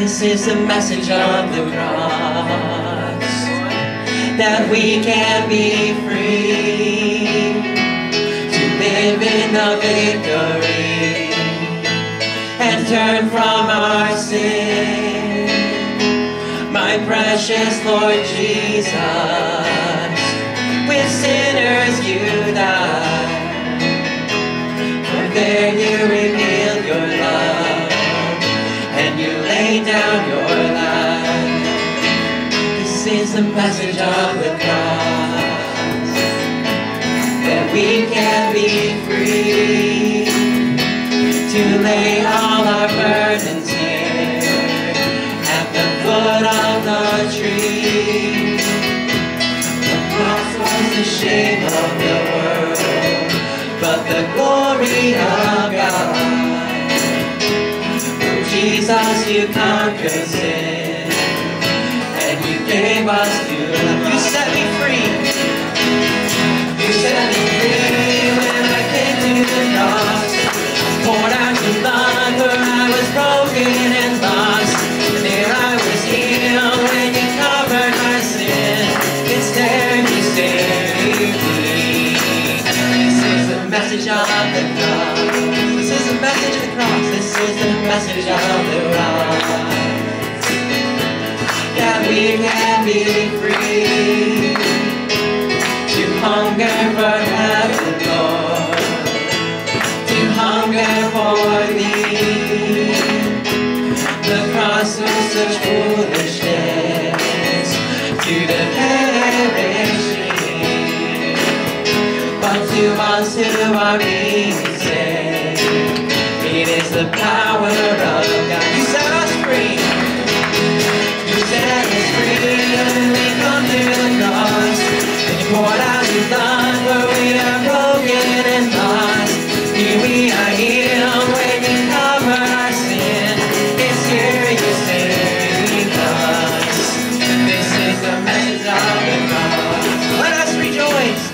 This is the message of the cross, that we can be free to live in the victory and turn from our sin. My precious Lord Jesus, with sinners you died, for there you revealed your love and you laid down your life. This is the message of the cross, that we can be free to lay all our burdens here at the foot of the tree. The cross was the shame of the world, but the glory of God. Jesus, you conquered sin, and you gave us new life. You set me free. You set me free when I came to the cross. Poured out your blood where I was broken and lost. And there I was healed when you covered my sin. It's there you saved me. This is the message of the cross. This is the message of the cross. This is the message of the cross, that we can be free to hunger for heaven, Lord, to hunger for thee. The cross was such foolishness to the perishing, but to us who are being saved, it is the power of God. You set us free. You set us free when we come to the cross. And you poured out your blood where we are broken and lost. Here we are healed when you cover our sin. It's here you save us. This is the message of the cross. Let us rejoice.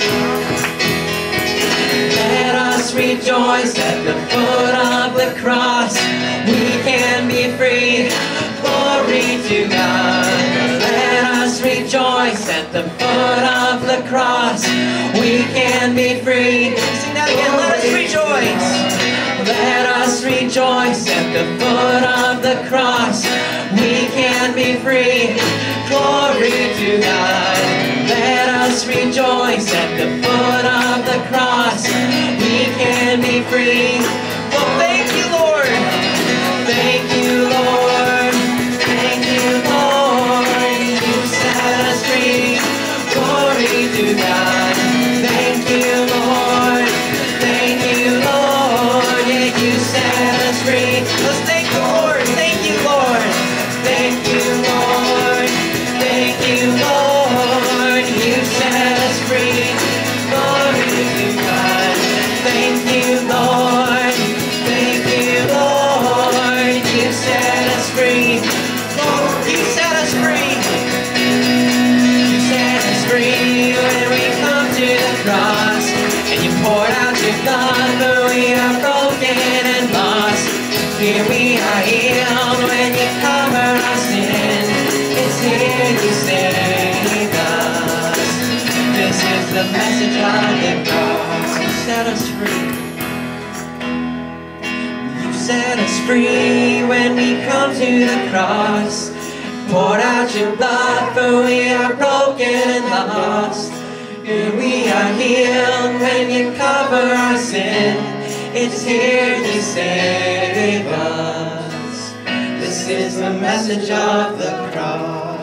Let us rejoice at the foot of the cross. We can be free. Glory to God. Let us rejoice at the foot of the cross. We can be free. Sing that again. Let us rejoice. Let us rejoice at the foot of the cross. We can be free. Glory to God. Let us rejoice at the foot of the cross. We can be free. Well, thank you, Lord. Thank you, Lord. Thank you, Lord. You set us free. Glory to God. Thank you, Lord. Thank you, Lord. Yeah, you set us free. Let's thank the Lord. Thank you, Lord. Thank you, Lord. Thank you, Lord. You set us free. Glory to God. Thank you, Lord. Thank you, Lord. You set us free. Lord, you set us free. You set us free when we come to the cross. And you poured out your blood, but we are broken and lost. Here we are healed when you cover our sin. It's here you save us. This is the message of the cross. You set us free. You set us free when we come to the cross. Poured out your blood, for we are broken and lost. Here we are healed when you cover our sin. It's here you save us. This is the message of the cross.